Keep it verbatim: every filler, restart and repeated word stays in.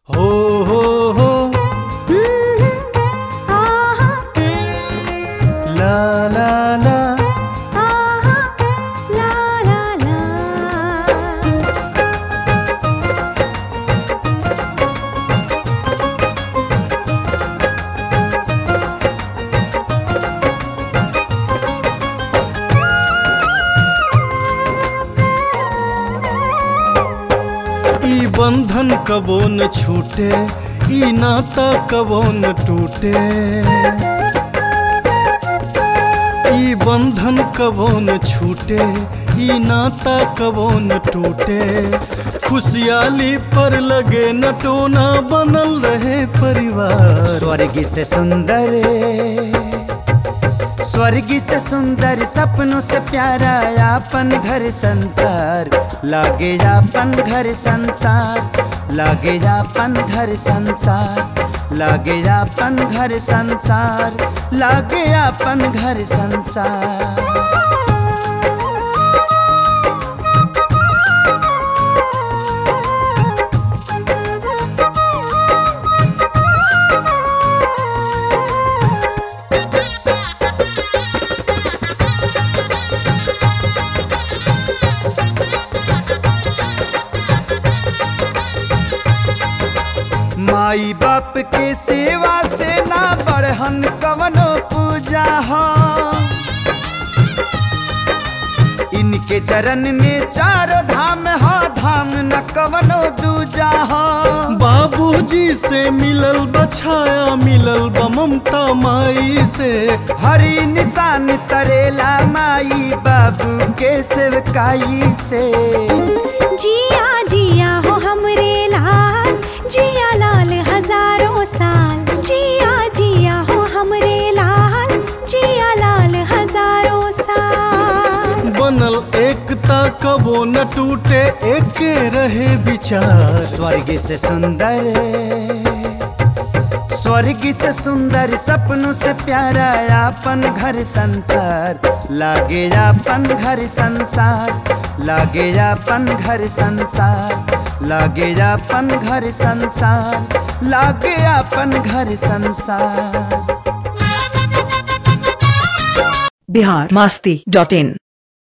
हो हो हो ला ला ला ला ला ला। ई बंधन कबो न छूटे, ई नाता कबो न टूटे। ई बंधन कबो न छूटे, ई नाता कबो न टूटे। खुशहाली पर लगे न टोना, बनल रहे परिवार। स्वर्ग से सुंदर, स्वर्ग से सुंदर सपनों से प्यारा आपन घर संसार। लागे आपन घर संसार, लागे आपन घर संसार, लागे आपन घर संसार, लागे आपन घर संसार। माई बाप के सेवा से ना बढ़हन कवनो पूजा हो। इनके चरण में चारों धाम हो, धाम न कवनो दूजा हो। बाबूजी से मिलल बछाया, मिलल बा ममता माई से। हरी निशान तरेला माई बाबू के सेवकाई से। जिया जिया हो हमरे लाल, जिया लाल हजारों साल। जिया जिया हो हमरे लाल, जिया लाल हजारों साल। बनल एकता कबो न टूटे, एके रहे विचार। स्वर्ग से सुंदर, स्वर्ग से सुंदर सपनों से प्यारा आपन घर संसार। लागे आपन घर संसार, लागे आपन घर संसार, लागे आपन घर संसार, लागे आपन घर संसार। बिहार मस्ती डॉट इन।